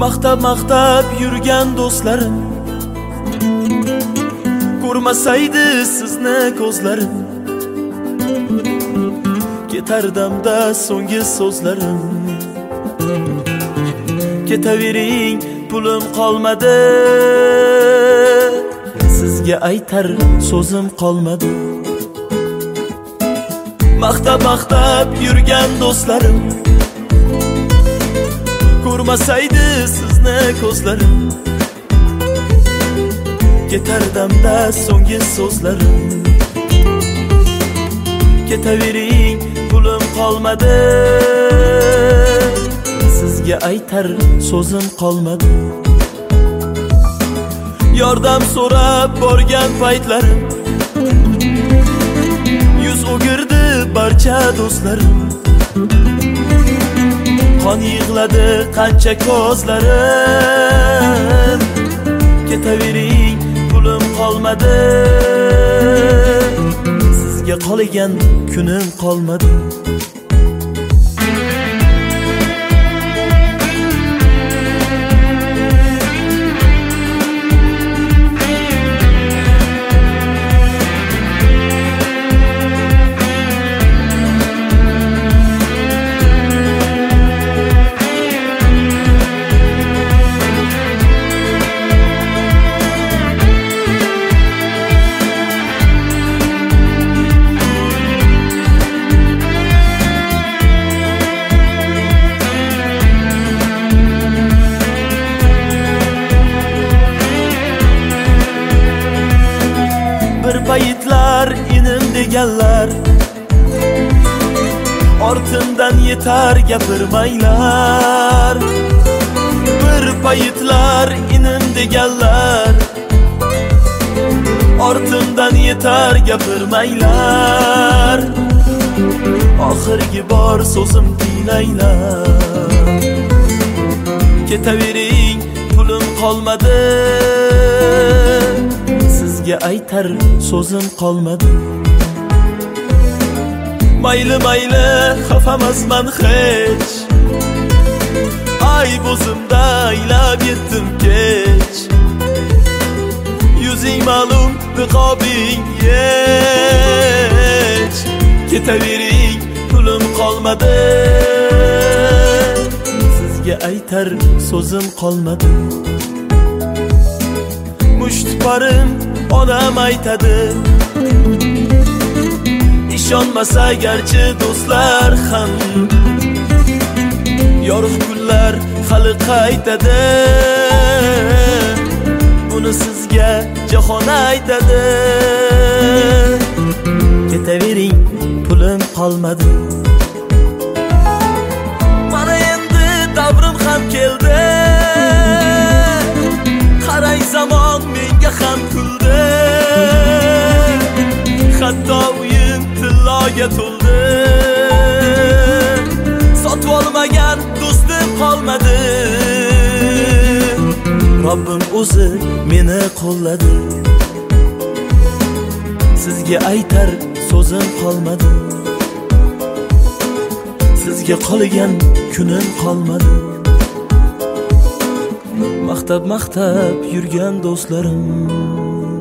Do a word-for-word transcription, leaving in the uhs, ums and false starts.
maqtab maqtab yurgan do'stlarim, ko'rmasaydi sizni ko'zlarim, ketardamda so'nggi so'zlarim. Ketavering, pulim qolmadi, sizga aytar so'zim qolmadi. Maqtab maqtab yurgan do'stlarim, ko'rmasaydi sizni ko'zlarim, ketardamda so'nggi so'zlarim. Ketavering, pulim qolmadi, sizga aytar so'zim qolmadi. Yordam so'rab borgan paytlarim, yuz o'girdi barcha do'stlarim. Qon yig'ladi qancha ko'zlarim. Ketavering, pulim qolmadi, sizga qolgan kunim qolmadi. Paytlar inim deganlar, ortimdan yetar gapirmanglar. Bir paytlar inim deganlar, ortimdan yetar gapirmanglar. Oxirgi bor so'zim tinglanglar. Ketavering, pulim qolmadi, sizga aytar so'zim qolmadi. Mayli mayli xafamasman hech, ay bo'zimda aylab yetdim kech. Yuzing ma'lum, niqobing hech. Ketavering, pulim qolmadi, sizga aytar so'zim qolmadi. Mushtparim onam aytadi, ishonmasa garchi do'stlar ham, yorug' kunlar hali qaytadi. Buni sizga jahon aytadi. Ketavering, pulim qolmadi. Mana endi davrim ham keldi, qarang zamon menga ham kuldi. Hatto uyim tilloga to'ldi, sotib olmagan do'stim qolmadi. Robbim o'zi meni qo'lladi, sizga aytar so'zim qolmadi. Sizga qolgan kunim qolmadi. Maqtab maqtab yurgan do'stlarim,